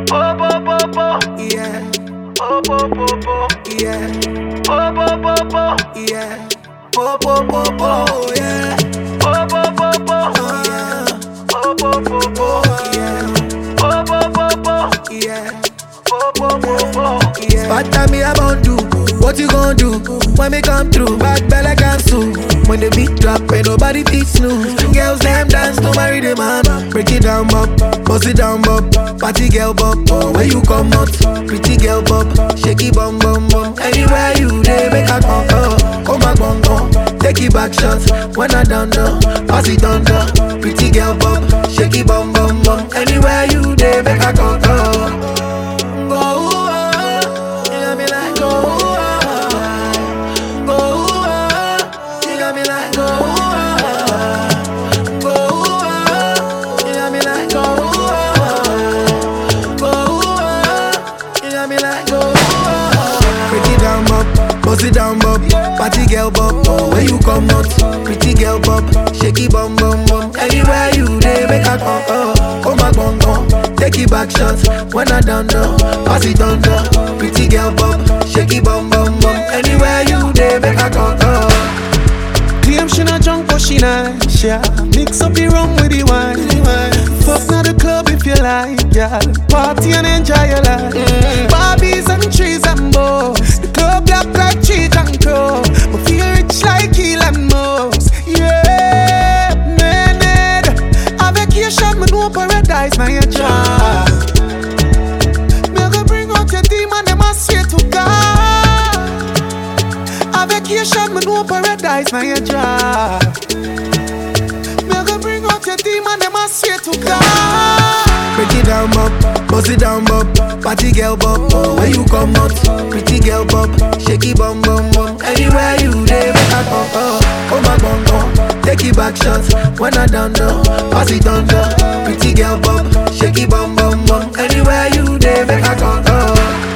Oh, bo, bo, bo. Yeah. Oh, bo, bo, bo. Yeah. Oh, bo, bo, bo. Yeah. Po po po po. Yeah. Oh, bo, bo, bo. Yeah. Oh, bo, bo, bo. Yeah. Oh, bo, bo, bo. Yeah. Oh, bo, bo, bo. Yeah. Bad time me about do. What you gon' do when me come through? Bad belle cancel. When the beat drop, ain't nobody teach snooze. Girls them dance to marry the man. Break it down, bop, bust it down, bop. Party girl, bop. Oh, where you come out? Pretty girl, bop. Shaky bum bum bum. Anywhere you dey, make a come come back bum bum. Take it back shots when I done done. Pass it under. Pretty girl, bop. Shaky bum bum bum. Anywhere you dey, make a come come. Bust it down, bop. Party girl, bop. Oh, where you come out? Pretty girl, bop. Shaky bum bum bum. Anywhere you dey, make a come come back bum bum. Take it back shots when I done done. Pass it under. Pretty girl, bop. Shaky bum bum bum. Anywhere you dey, make a come Claim she not drunk but she nice, yeah. Mix up the rum with the wine. Fuck now the club if you like, yeah. Party and enjoy your life. Barbies and trees and bows. The club black like cheese and crow. But feel rich like Elon Musk. Yeah, man, a vacation, me know paradise, now your job. Me go bring out your demon, them I swear to God. A vacation, me know paradise, now your job. Me go bring out your demon, them I swear to God. Break it down, bop, bust it down, bop. Party girl, bop. Oh, where you come out? Pretty girl, bop. Shaky bum bum bum. Anywhere you dey, make a come back bum bum. Take it back shots when I done done. Pass it under. Pretty girl, bop. Shaky bum bum bum. Anywhere you dey, make a come